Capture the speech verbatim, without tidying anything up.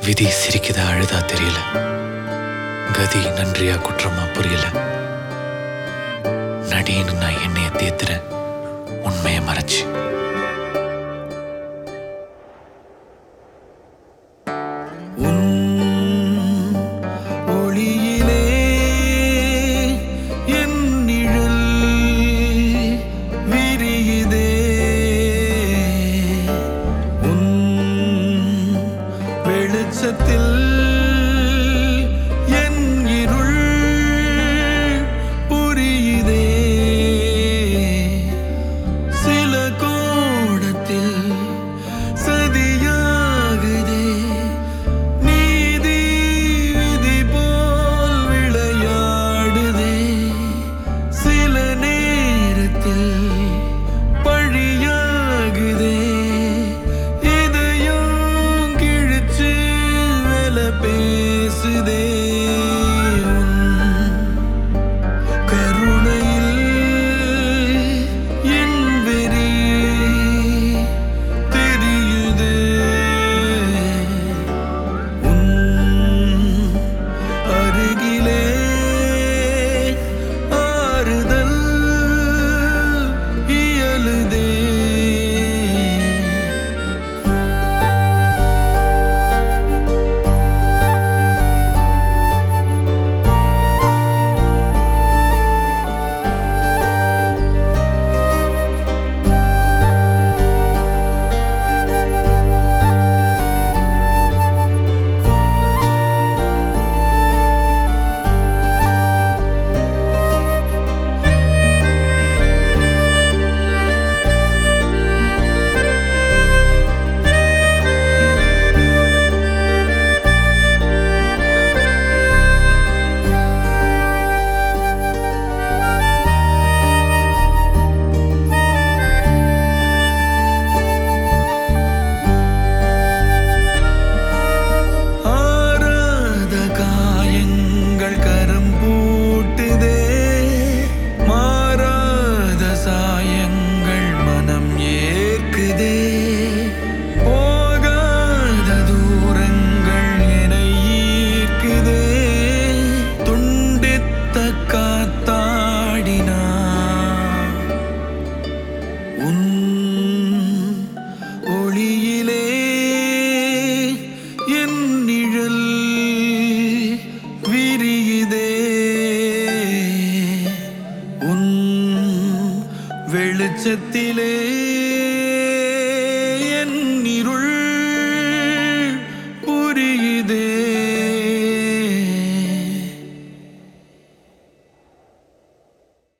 விதி சிரிக்குதா அழுதா தெரியல, கதி நன்றியா குற்றமா புரியல. நடின்னு நான் என்னைய தேத்துறேன் உண்மையை மறைச்சு. வெளிச்சத்தில் என் இருள் புரியுதே, சில கோணத்தில் சதியாகுதே, நீதி விதி போல் விளையாடுதே, சில நேரத்தில் பழியாகுதே, பேசுதே. கருணையில் என் வெறி தெரியுதே, உன் அருகிலே ஆறுதல் இயலுதே. வெளிச்சத்திலே